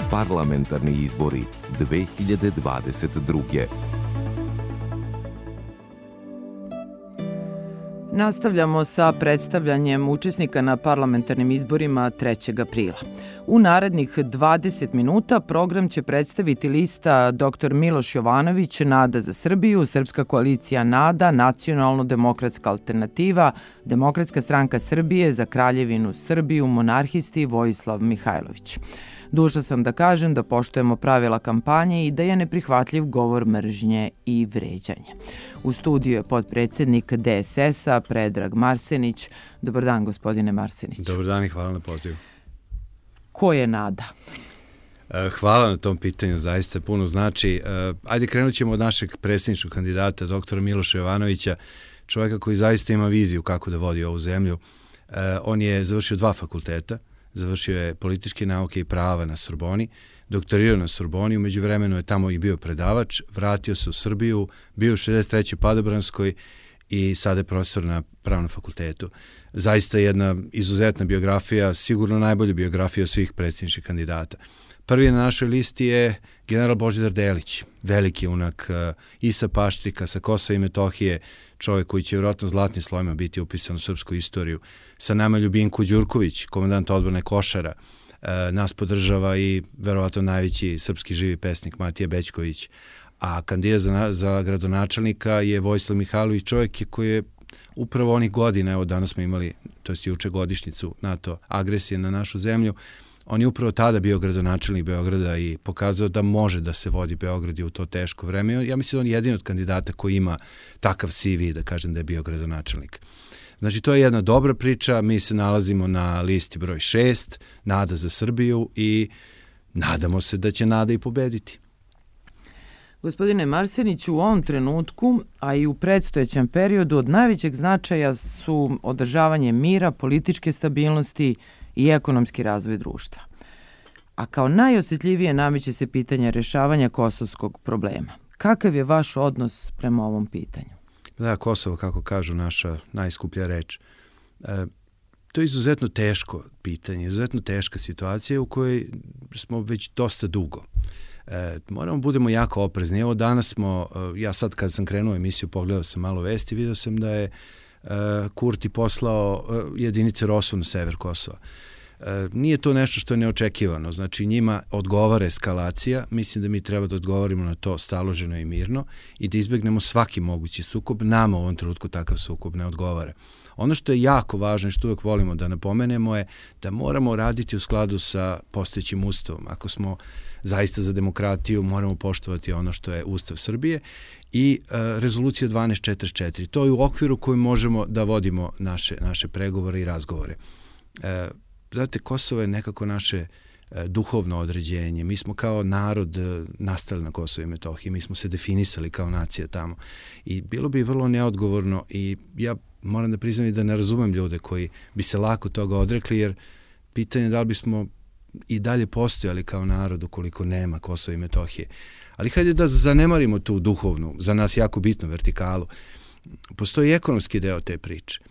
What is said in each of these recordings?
Parlamentarni izbori 2022. Nastavljamo sa predstavljanjem učesnika na parlamentarnim izborima 3. aprila. U narednih 20 minuta program će predstaviti lista dr. Miloš Jovanović, Nada za Srbiju, Srpska koalicija Nada, Nacionalno-demokratska alternativa, Demokratska stranka Srbije, Za Kraljevinu Srbiju, monarhisti Vojislav Mihajlović. Dužna sam da kažem da poštujemo pravila kampanje i da je neprihvatljiv govor mržnje i vređanje. U studiju je potpredsednik DSS-a Predrag Marsenić. Dobar dan, gospodine Marsenić. Dobar dan i hvala na pozivu. Ko je Nada? Hvala na tom pitanju, zaista puno znači. Ajde, krenut ćemo od našeg predsjedničkog kandidata, doktora Miloša Jovanovića, čovjeka koji zaista ima viziju kako da vodi ovu zemlju. On je završio 2 fakulteta, završio je političke nauke i prava na Sorboni, doktorirao na Sorboni, u međuvremenu je tamo i bio predavač, vratio se u Srbiju, bio u 63. Padobranskoj i sada je profesor na Pravnom fakultetu. Zaista jedna izuzetna biografija, sigurno najbolja biografija od svih predsjedničkih kandidata. Prvi na našoj listi je general Božidar Delić, veliki unak Isa Paštrika sa Kosova i Metohije, čovjek koji će vjerojatno zlatnim slovima biti upisan u srpsku istoriju. Sa nama Ljubinko Đurković, komandant odbrane Košara, nas podržava i verovatno najveći srpski živi pesnik Matija Bećković. A kandidat za gradonačelnika je Vojislav Mihajlović, čovjek koji je upravo onih godina, evo danas smo imali, to je juče godišnjicu NATO agresije na našu zemlju, on je upravo tada bio gradonačelnik Beograda i pokazao da može da se vodi Beograd i u to teško vreme. Ja mislim da on je jedini od kandidata koji ima takav CV, da kažem da je bio gradonačelnik. Znači, to je jedna dobra priča, mi se nalazimo na listi broj 6, Nada za Srbiju i nadamo se da će Nada i pobediti. Gospodine Marseniću, u ovom trenutku, a i u predstojećem periodu, od najvećeg značaja su održavanje mira, političke stabilnosti i ekonomski razvoj društva. A kao najosjetljivije nameće se pitanje rješavanja kosovskog problema. Kakav je vaš odnos prema ovom pitanju? Da, Kosovo, kako kažu, naša najskuplja reč. To je izuzetno teško pitanje, izuzetno teška situacija u kojoj smo već dosta dugo. Moramo budemo jako oprezni. Evo danas smo, ja sad kad sam krenuo emisiju, pogledao sam malo vesti, vidio sam da je Kurti poslao jedinice ROSU na sever Kosova. Nije to nešto što je neočekivano, znači njima odgovara eskalacija, mislim da mi treba da odgovorimo na to staloženo i mirno i da izbjegnemo svaki mogući sukob, nama u ovom trenutku takav sukob ne odgovara. Ono što je jako važno i što uvijek volimo da napomenemo je da moramo raditi u skladu sa postojećim ustavom. Ako smo zaista za demokratiju, moramo poštovati ono što je Ustav Srbije i rezolucija 1244. To je u okviru koju možemo da vodimo naše pregovore i razgovore. Znate, Kosovo je nekako naše duhovno određenje. Mi smo kao narod nastali na Kosovu i Metohiji, mi smo se definisali kao nacija tamo. I bilo bi vrlo neodgovorno i ja moram da priznam i da ne razumem ljude koji bi se lako toga odrekli, jer pitanje je da li bismo i dalje postojali kao narod ukoliko nema Kosova i Metohije. Ali hajde da zanemarimo tu duhovnu, za nas jako bitnu vertikalu. Postoji ekonomski deo te priče.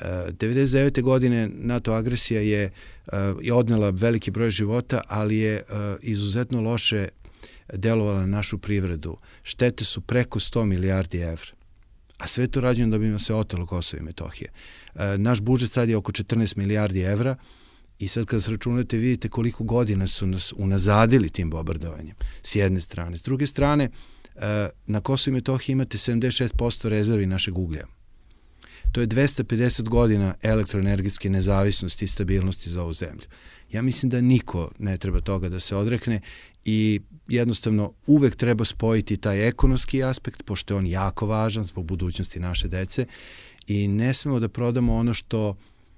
1999. godine NATO agresija je odnela veliki broj života, ali je izuzetno loše delovala na našu privredu. Štete su preko 100 milijardi evra. A sve to rađeno da bi nam se otelo Kosovo i Metohije. Naš budžet sad je oko 14 milijardi evra i sad kad sračunate vidite koliko godina su nas unazadili tim bombardovanjem. S jedne strane. S druge strane, na Kosovo i Metohiji imate 76% rezervi našeg uglja. To je 250 godina elektroenergetske nezavisnosti i stabilnosti za ovu zemlju. Ja mislim da niko ne treba toga da se odrekne i jednostavno uvek treba spojiti taj ekonomski aspekt, pošto je on jako važan zbog budućnosti naše dece i ne smemo da prodamo ono što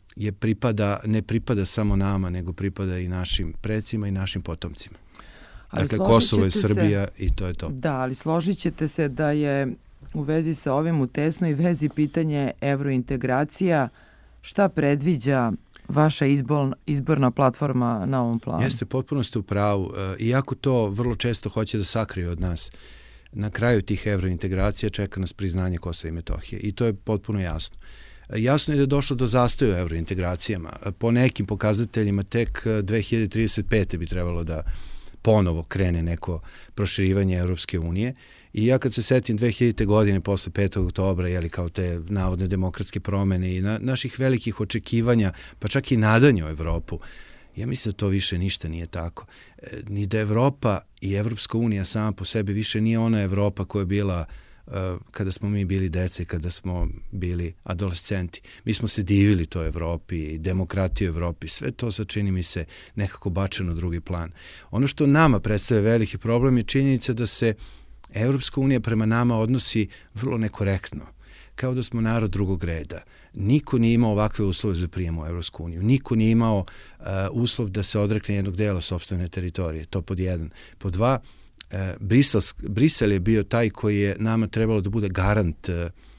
ne pripada samo nama, nego pripada i našim precima i našim potomcima. Dakle, Kosovo je Srbija i to je to. Da, ali složit ćete se da je u vezi sa ovim u tesnoj vezi pitanje evrointegracija. Šta predviđa vaša izborna platforma na ovom planu? Jeste, potpuno ste u pravu. Iako to vrlo često hoće da sakriju od nas, na kraju tih evrointegracija čeka nas priznanje Kosova i Metohije i to je potpuno jasno. Jasno je da je došlo do zastoja u evrointegracijama. Po nekim pokazateljima tek 2035. bi trebalo da ponovo krene neko proširivanje Evropske unije. I ja kad se setim 2000. godine posle 5. oktobra, kao te navodne demokratske promene i naših velikih očekivanja, pa čak i nadanja u Evropu, ja mislim da to više ništa nije tako. Ni da Evropa i Evropska unija sama po sebi više nije ona Evropa koja je bila kada smo mi bili dece, kada smo bili adolescenti. Mi smo se divili toj Evropi i demokratiji u Evropi. Sve to sad čini mi se nekako bačeno u drugi plan. Ono što nama predstavlja veliki problem je činjenica da se Evropska unija prema nama odnosi vrlo nekorektno, kao da smo narod drugog reda. Niko nije imao ovakve uslove za prijem u Evropsku uniju. Niko nije imao uslov da se odrekne jednog dela sopstvene teritorije. To pod jedan. Pod dva, Brisel je bio taj koji je nama trebalo da bude garant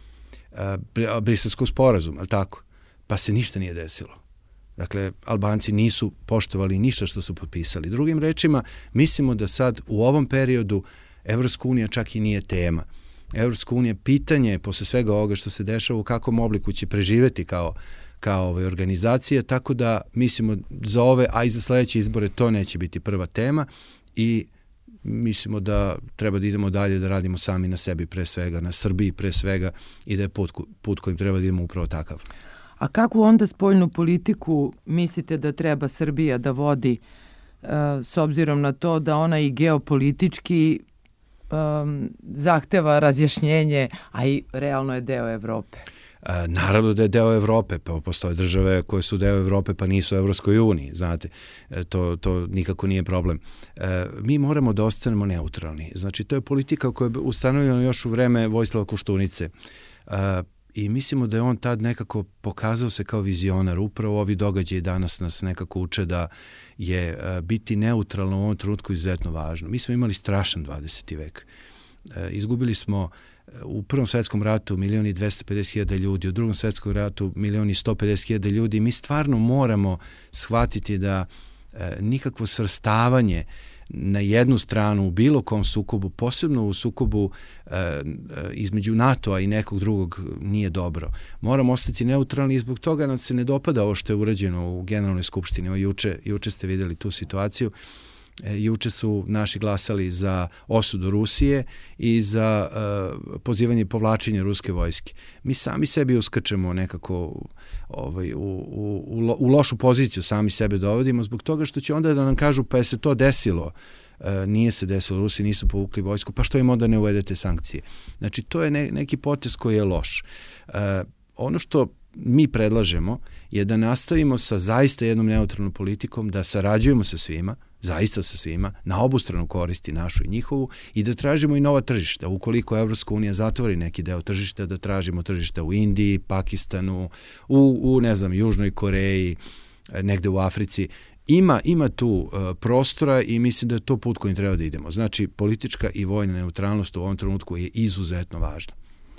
briselskog sporazuma, ali tako? Pa se ništa nije desilo. Dakle, Albanci nisu poštovali ništa što su potpisali. Drugim rečima, mislimo da sad u ovom periodu Evropska unija čak i nije tema. Evropska unija pitanje je posle svega ovoga što se dešava u kakvom obliku će preživeti kao organizacija, tako da mislimo za ove, a i za sledeće izbore to neće biti prva tema i mislimo da treba da idemo dalje, da radimo sami na sebi pre svega, na Srbiji pre svega i da je put kojim treba da idemo upravo takav. A kakvu onda spoljnu politiku mislite da treba Srbija da vodi s obzirom na to da ona i geopolitički zahteva razjašnjenje, a i realno je deo Evrope? Naravno da je deo Evrope, pa postoje države koje su deo Evrope pa nisu u Evropskoj uniji, znate, to nikako nije problem. Mi moramo da ostanemo neutralni, znači to je politika koja je ustanovljena još u vreme Vojislava Koštunice i mislimo da je on tad nekako pokazao se kao vizionar. Upravo ovi događaji danas nas nekako uče da je biti neutralno u ovom trenutku izuzetno važno. Mi smo imali strašan 20. vek. Izgubili smo u Prvom svetskom ratu 1.250.000 ljudi, u Drugom svetskom ratu 1.150.000 ljudi. Mi stvarno moramo shvatiti da nikakvo svrstavanje na jednu stranu u bilo kom sukobu, posebno u sukobu između NATO-a i nekog drugog, nije dobro. Moramo ostati neutralni i zbog toga nam se ne dopada ovo što je urađeno u Generalnoj skupštini. Juče ste videli tu situaciju. Juče su naši glasali za osudu Rusije i za pozivanje povlačenja ruske vojske. Mi sami sebi uskačemo nekako u lošu poziciju, sami sebe dovodimo zbog toga što će onda da nam kažu pa je se to desilo. Nije se desilo, Rusi nisu povukli vojsku, pa što im onda ne uvedete sankcije? Znači, to je neki potez koji je loš. Ono što mi predlažemo je da nastavimo sa zaista jednom neutralnom politikom, da sarađujemo sa svima, zaista sa svima, na obostranu koristi našu i njihovu i da tražimo i nova tržišta. Ukoliko Evropska unija zatvori neki deo tržišta, da tražimo tržišta u Indiji, Pakistanu, u Južnoj Koreji, negde u Africi. Ima tu prostora i mislim da je to put kojim treba da idemo. Znači, politička i vojna neutralnost u ovom trenutku je izuzetno važna.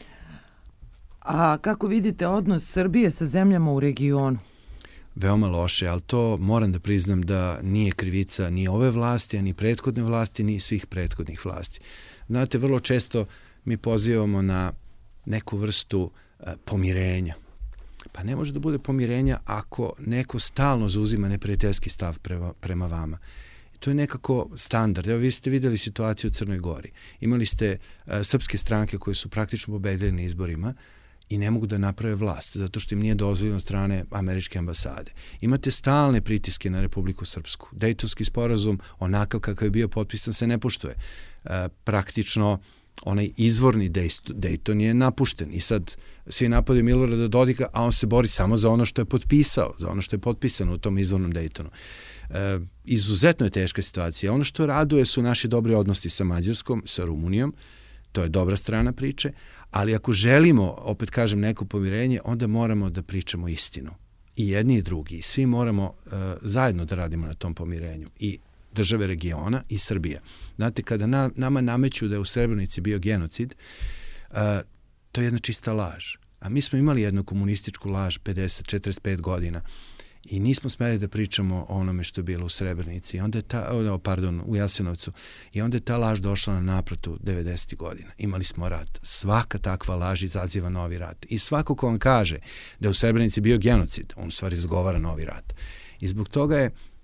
A kako vidite odnos Srbije sa zemljama u regionu? Veoma loše, ali to moram da priznam da nije krivica ni ove vlasti, ni prethodne vlasti, ni svih prethodnih vlasti. Znate, vrlo često mi pozivamo na neku vrstu pomirenja. Pa ne može da bude pomirenja ako neko stalno zauzima neprijateljski stav prema vama. To je nekako standard. Evo, vi ste videli situaciju u Crnoj Gori. Imali ste srpske stranke koje su praktično pobedili na izborima i ne mogu da naprave vlast, zato što im nije dozvoljeno od strane američke ambasade. Imate stalne pritiske na Republiku Srpsku. Dejtonski sporazum, onakav kakav je bio potpisan, se ne poštuje. Praktično, onaj izvorni Dejton je napušten i sad svi napadaju Milorada Dodika, a on se bori samo za ono što je potpisao, za ono što je potpisano u tom izvornom Dejtonu. Izuzetno je teška situacija. Ono što raduje su naši dobri odnosi sa Mađarskom, sa Rumunijom, to je dobra strana priče, ali ako želimo, opet kažem, neko pomirenje, onda moramo da pričamo istinu. I jedni i drugi. I svi moramo zajedno da radimo na tom pomirenju. I države regiona i Srbija. Znate, kada nama nameću da je u Srebrenici bio genocid, to je jedna čista laž. A mi smo imali jednu komunističku laž 45 godina i nismo smeli da pričamo o onome što je bilo u Srebrenici. I onda je u Jasenovcu. I onda je ta laž došla na naplatu 90. godina. Imali smo rat. Svaka takva laž izaziva novi rat. I svako ko vam kaže da je u Srebrenici bio genocid, on u stvari izgovara novi rat. I zbog toga je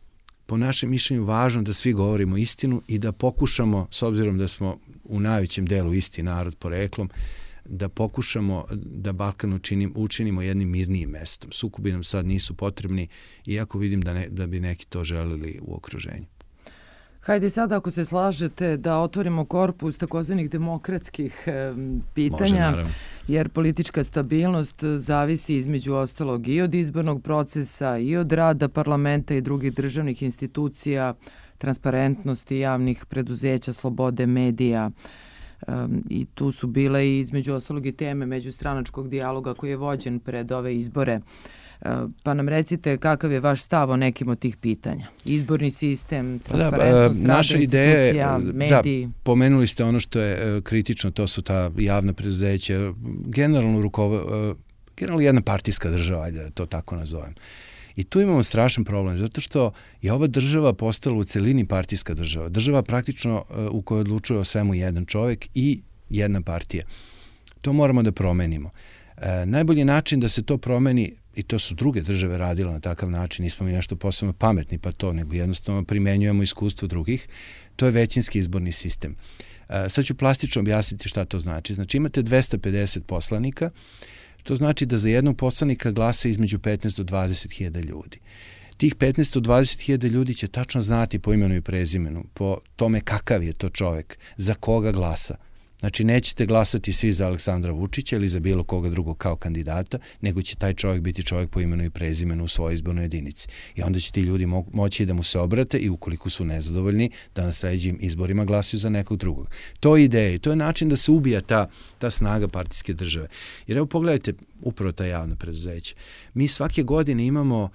po našem mišljenju važno da svi govorimo istinu i da pokušamo, s obzirom da smo u najvećem delu isti narod poreklom, da pokušamo da Balkan učinimo jednim mirnijim mestom. Sukobi nam sad nisu potrebni, iako vidim da bi neki to želeli u okruženju. Hajde sad, ako se slažete, da otvorimo korpus takozvanih demokratskih pitanja. Može, jer politička stabilnost zavisi između ostalog i od izbornog procesa, i od rada parlamenta i drugih državnih institucija, transparentnosti javnih preduzeća, slobode medija. I tu su bile i između ostalog i teme međustranačkog dijaloga koji je vođen pred ove izbore. Pa nam recite kakav je vaš stav o nekim od tih pitanja. Izborni sistem, transparentnost, rada institucija, mediji. Da, pomenuli ste ono što je kritično, to su ta javna preduzeća, generalno jedna partijska država, ajde da to tako nazovem. I tu imamo strašan problem, zato što je ova država postala u celini partijska država. Država praktično u kojoj odlučuje o svemu jedan čovjek i jedna partija. To moramo da promenimo. Najbolji način da se to promeni, i to su druge države radile na takav način, nismo mi nešto posebno pametni pa to, nego jednostavno primenjujemo iskustvo drugih, to je većinski izborni sistem. Sad ću plastično objasniti šta to znači. Znači imate 250 poslanika, to znači da za jednog poslanika glasa između 15 do 20.000 ljudi. Tih 15 do 20.000 ljudi će tačno znati po imenu i prezimenu, po tome kakav je to čovek, za koga glasa. Znači, nećete glasati svi za Aleksandra Vučića ili za bilo koga drugog kao kandidata, nego će taj čovjek biti čovjek po imenu i prezimenu u svojoj izbornoj jedinici. I onda će ti ljudi moći da mu se obrate i ukoliko su nezadovoljni, da na sledećim izborima glasaju za nekog drugog. To je ideja i to je način da se ubija ta snaga partijske države. Jer evo pogledajte upravo ta javna preduzeća. Mi svake godine imamo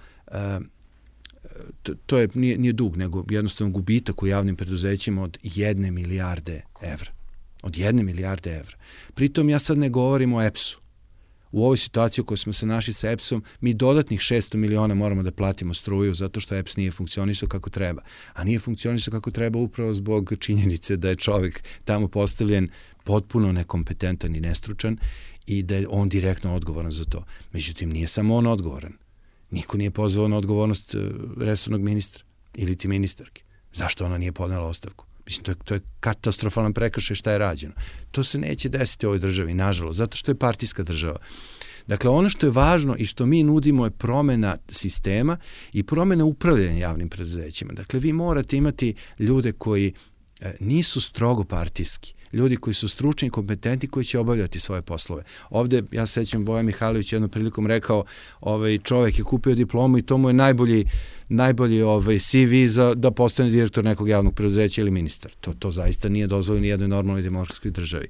to nije dug, nego jednostavno gubitak u javnim preduzećima od 1 milijarde evra. Od 1 milijarde evra. Pritom ja sad ne govorim o EPS-u. U ovoj situaciji u kojoj smo se našli sa EPS-om, mi dodatnih 600 miliona moramo da platimo struju zato što EPS nije funkcionisao kako treba. A nije funkcionisao kako treba upravo zbog činjenice da je čovjek tamo postavljen potpuno nekompetentan i nestručan i da je on direktno odgovoran za to. Međutim, nije samo on odgovoran. Niko nije pozvao na odgovornost resornog ministra ili ti ministarke. Zašto ona nije podnela ostavku? Mislim, to je katastrofalan prekršaj šta je rađeno. To se neće desiti u ovoj državi, nažalost, zato što je partijska država. Dakle, ono što je važno i što mi nudimo je promena sistema i promena upravljanja javnim preduzećima. Dakle, vi morate imati ljude koji nisu strogo partijski, ljudi koji su stručni i kompetentni koji će obavljati svoje poslove. Ovde, ja se sećam, Voja Mihajlović jednom prilikom rekao, čovjek je kupio diplomu i to mu je najbolji CV za da postane direktor nekog javnog preduzeća ili ministar. To zaista nije dozvoljeno ni jednoj normalnoj demokratskoj državi.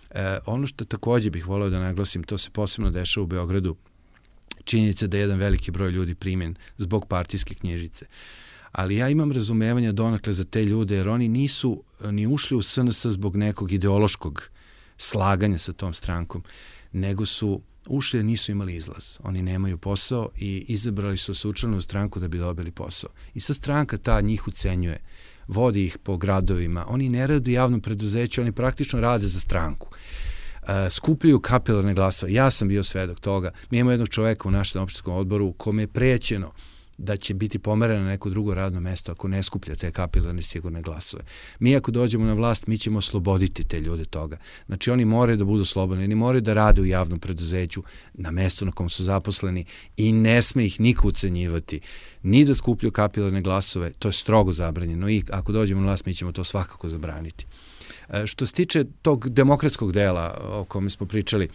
Ono što takođe bih voleo da naglasim, to se posebno dešava u Beogradu, činjenica da je jedan veliki broj ljudi primjen zbog partijske knjižice. Ali ja imam razumevanja donakle za te ljude, jer oni nisu ni ušli u SNS zbog nekog ideološkog slaganja sa tom strankom, nego su ušli jer nisu imali izlaz. Oni nemaju posao i izabrali su se učlane u stranku da bi dobili posao. I sa stranka ta njih ucenjuje, vodi ih po gradovima. Oni ne rade u javnom preduzeću, oni praktično rade za stranku. Skupljaju kapilarne glasove. Ja sam bio svedok toga. Mi imamo jednog čoveka u našem opštinskom odboru kome je prećeno da će biti pomereno na neko drugo radno mesto ako ne skuplja te kapilarne sigurne glasove. Mi ako dođemo na vlast, mi ćemo osloboditi te ljude toga. Znači oni moraju da budu slobodni, oni moraju da rade u javnom preduzeću na mestu na kom su zaposleni i ne sme ih niko ucenjivati, ni da skupljaju kapilarne glasove, to je strogo zabranjeno i ako dođemo na vlast, mi ćemo to svakako zabraniti. Što se tiče tog demokratskog dela o kome smo pričali,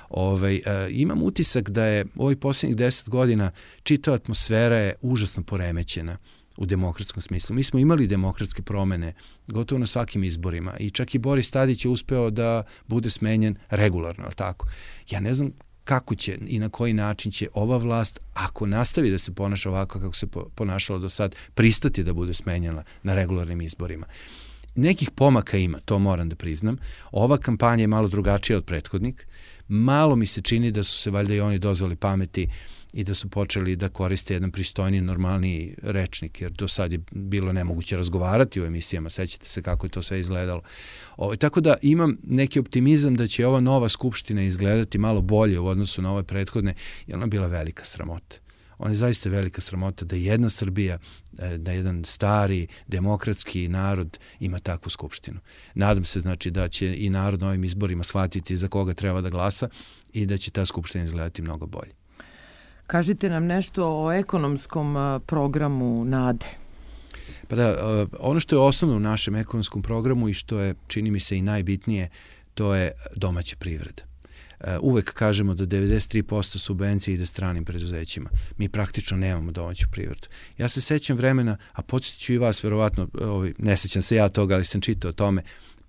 imam utisak da je u ovih posljednjih 10 godina čitava atmosfera je užasno poremećena u demokratskom smislu. Mi smo imali demokratske promene gotovo na svakim izborima i čak i Boris Tadić je uspeo da bude smenjen regularno, ali tako? Ja ne znam kako će i na koji način će ova vlast, ako nastavi da se ponaša ovako kako se ponašalo do sad, pristati da bude smenjena na regularnim izborima. Nekih pomaka ima, to moram da priznam. Ova kampanja je malo drugačija od prethodnik. Malo mi se čini da su se valjda i oni dozvali pameti i da su počeli da koriste jedan pristojniji, normalniji rečnik, jer do sad je bilo nemoguće razgovarati u emisijama, sećate se kako je to sve izgledalo. Tako da imam neki optimizam da će ova nova skupština izgledati malo bolje u odnosu na ove prethodne, jer ona je bila velika sramota. Ona je zaista velika sramota da jedna Srbija, da jedan stari demokratski narod ima takvu skupštinu. Nadam se znači da će i narod na ovim izborima shvatiti za koga treba da glasa i da će ta skupština izgledati mnogo bolje. Kažite nam nešto o ekonomskom programu NADE. Pa da, ono što je osnovno u našem ekonomskom programu i što je, čini mi se, i najbitnije, to je domaća privreda. Uvek kažemo da 93% subvencija ide stranim preduzećima. Mi praktično nemamo domaću privredu. Ja se sećam vremena, a podsjetit ću i vas, verovatno, ne sećam se ja toga, ali sam čitao o tome,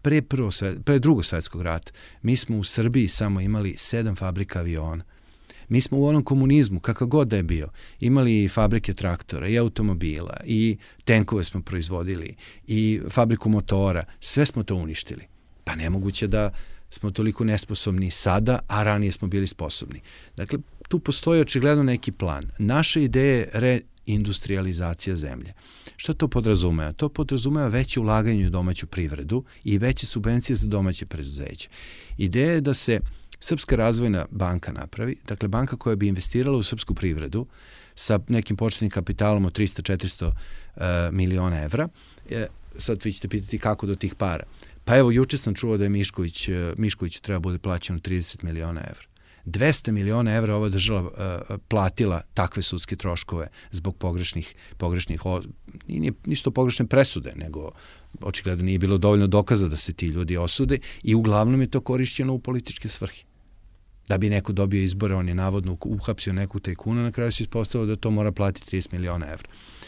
pre drugog svjetskog rata, mi smo u Srbiji samo imali 7 fabrika aviona. Mi smo u onom komunizmu, kakav god da je bio, imali i fabrike traktora, i automobila, i tenkove smo proizvodili, i fabriku motora, sve smo to uništili. Pa nemoguće da smo toliko nesposobni sada, a ranije smo bili sposobni. Dakle, tu postoji očigledno neki plan. Naša ideja je reindustrializacija zemlje. Šta to podrazumeva? To podrazumeva veće ulaganje u domaću privredu i veće subvencije za domaće preduzeće. Ideja je da se Srpska razvojna banka napravi, dakle banka koja bi investirala u srpsku privredu sa nekim početnim kapitalom od 300-400 miliona evra. Sad vi ćete pitati kako do tih para. Pa evo, juče sam čuo da je Miškoviću treba bude plaćeno 30 miliona evra. 200 miliona evra ova država platila takve sudske troškove zbog pogrešnih nisu to pogrešne presude, nego očigledno nije bilo dovoljno dokaza da se ti ljudi osude i uglavnom je to korišćeno u političke svrhe. Da bi neko dobio izbore, on je navodno uhapsio neku tajkuna, na kraju se ispostavilo da to mora platiti 30 miliona evra.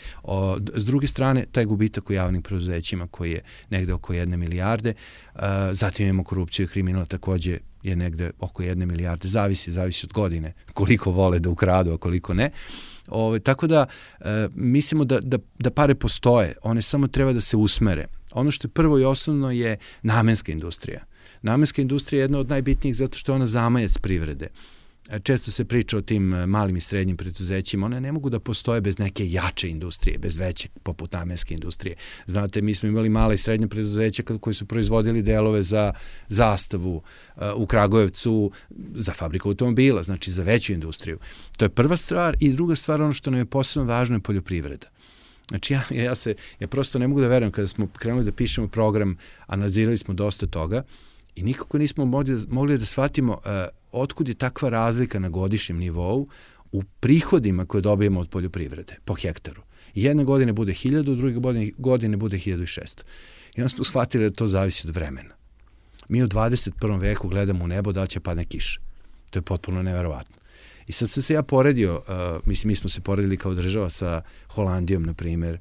S druge strane, taj gubitak u javnim preduzećima koji je negde oko 1 milijarde, zatim imamo korupciju i kriminal, takođe je negde oko 1 milijarde, zavisi od godine, koliko vole da ukradu, a koliko ne. Tako da mislimo da pare postoje, one samo treba da se usmere. Ono što je prvo i osnovno je namenska industrija. Namenska industrija je jedna od najbitnijih zato što je ona zamajac privrede. Često se priča o tim malim i srednjim preduzećima, one ne mogu da postoje bez neke jače industrije, bez veće, poput namenske industrije. Znate, mi smo imali mala i srednja preduzeća koji su proizvodili delove za Zastavu u Kragujevcu, za fabriku automobila, znači za veću industriju. To je prva stvar i druga stvar, ono što nam je posebno važno je poljoprivreda. Znači ja prosto ne mogu da verujem kada smo krenuli da pišemo program, analizirali smo dosta toga i nikako nismo mogli da shvatimo otkud je takva razlika na godišnjem nivou u prihodima koje dobijemo od poljoprivrede po hektaru. Jedne godine bude 1000, druge godine bude 1600. I onda smo shvatili da to zavisi od vremena. Mi u 21. veku gledamo u nebo da će padne kiša. To je potpuno neverovatno. I sad sam se ja poredio, mi smo se poredili kao država sa Holandijom, na primjer,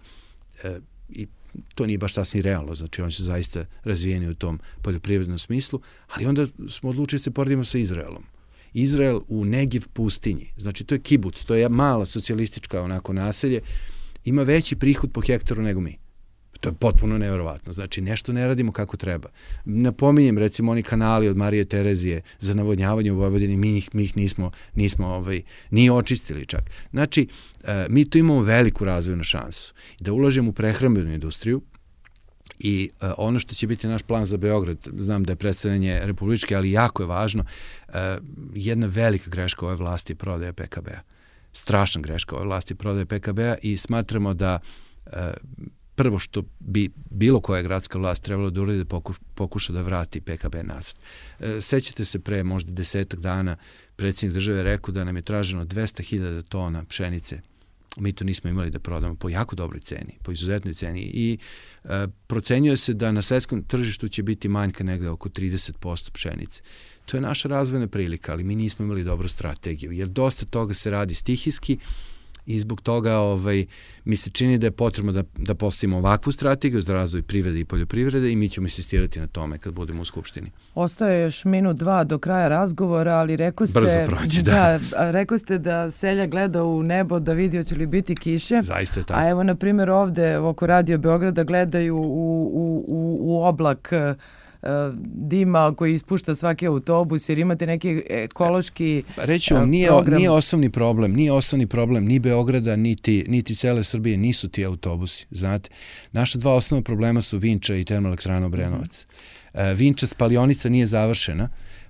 i to nije baš sasvim realno, znači oni su zaista razvijeni u tom poljoprivrednom smislu, ali onda smo odlučili da se poredimo sa Izraelom. Izrael u Negev pustinji, znači to je kibuc, to je mala socijalistička onako naselje, ima veći prihod po hektaru nego mi. To je potpuno nevjerovatno. Znači, nešto ne radimo kako treba. Napominjem, recimo, oni kanali od Marije Terezije za navodnjavanje u Vojvodini, mi ih nismo ni očistili čak. Znači, mi tu imamo veliku razvojnu šansu. Da ulažemo u prehrambenu industriju i ono što će biti naš plan za Beograd, znam da je predstavljanje republičke, ali jako je važno, jedna velika greška ove vlasti je prodaja PKB-a. Strašna greška ove vlasti je prodaja PKB-a i smatramo da prvo što bi bilo koja gradska vlast trebalo da uradi da pokuša da vrati PKB nazad. Sećate se pre možda 10 dana predsjednik države je rekao da nam je traženo 200.000 tona pšenice. Mi to nismo imali da prodamo po jako dobroj ceni, po izuzetnoj ceni i procenjuje se da na svetskom tržištu će biti manjka negde oko 30% pšenice. To je naša razvojna prilika, ali mi nismo imali dobru strategiju, jer dosta toga se radi stihijski i zbog toga mi se čini da je potrebno da postavimo ovakvu strategiju za razvoj privrede i poljoprivrede i mi ćemo insistirati na tome kad budemo u Skupštini. Ostaje još minut, dva do kraja razgovora, ali rekao ste... Brzo prođe, da. Rekao ste da seljak gleda u nebo da vidi hoće li biti kiše. Zaista je tako. A evo, na primjer, ovde oko Radio Beograda gledaju u oblak dima koji ispušta svaki autobus, jer imate neki ekološki reći vam, nije osnovni problem ni Beograda, niti cele Srbije, nisu ti autobusi, znate. Naša dva osnovna problema su Vinča i termoelektrana Obrenovac. Vinča spalionica nije završena,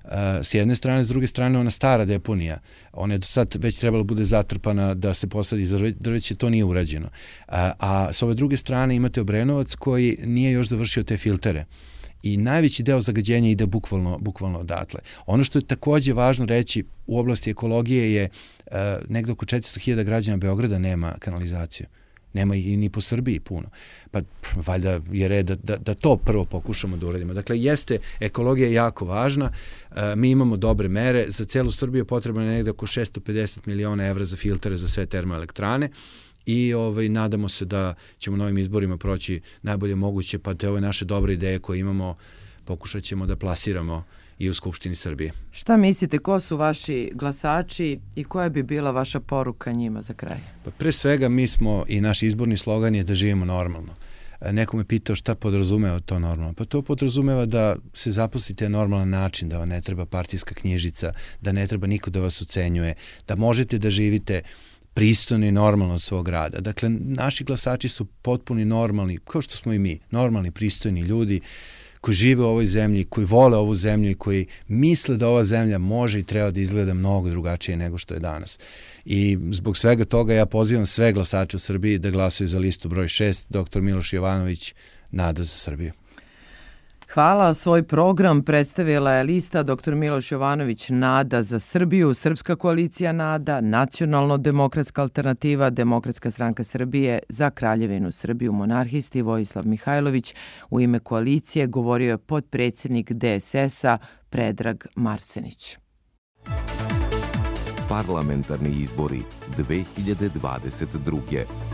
s jedne strane, s druge strane ona stara deponija, ona je do sad već trebala bude zatrpana da se posadi drveće, to nije urađeno. A s ove druge strane imate Obrenovac koji nije još završio te filtere. I najveći deo zagađenja ide bukvalno odatle. Ono što je takođe važno reći u oblasti ekologije je negde oko 400.000 građana Beograda nema kanalizaciju. Nema i ni po Srbiji puno. Pa valjda je red da to prvo pokušamo da uradimo. Dakle, jeste, ekologija je jako važna, mi imamo dobre mere, za celu Srbiju potrebno je negde oko 650 miliona evra za filtere za sve termoelektrane i nadamo se da ćemo novim izborima proći najbolje moguće, pa te ove naše dobre ideje koje imamo pokušat ćemo da plasiramo i u Skupštini Srbije. Šta mislite, ko su vaši glasači i koja bi bila vaša poruka njima za kraj? Pa pre svega mi smo i naš izborni slogan je da živimo normalno. Neko me pitao šta podrazumeva to normalno. Pa to podrazumeva da se zaposlite na normalan način, da vam ne treba partijska knjižica, da ne treba niko da vas ocenjuje, da možete da živite pristojno i normalno od svog rada. Dakle, naši glasači su potpuno normalni, kao što smo i mi, normalni, pristojni ljudi koji žive u ovoj zemlji, koji vole ovu zemlju i koji misle da ova zemlja može i treba da izgleda mnogo drugačije nego što je danas. I zbog svega toga ja pozivam sve glasače u Srbiji da glasaju za listu broj 6, dr. Miloš Jovanović, Nada za Srbiju. Hvala. Svoj program predstavila je lista dr. Miloš Jovanović Nada za Srbiju, Srpska koalicija Nada, Nacionalno-demokratska alternativa, Demokratska stranka Srbije, za Kraljevinu Srbiju monarhisti Vojislav Mihajlović. U ime koalicije govorio je potpredsjednik DSS-a Predrag Marsenić. Parlamentarni izbori 2022.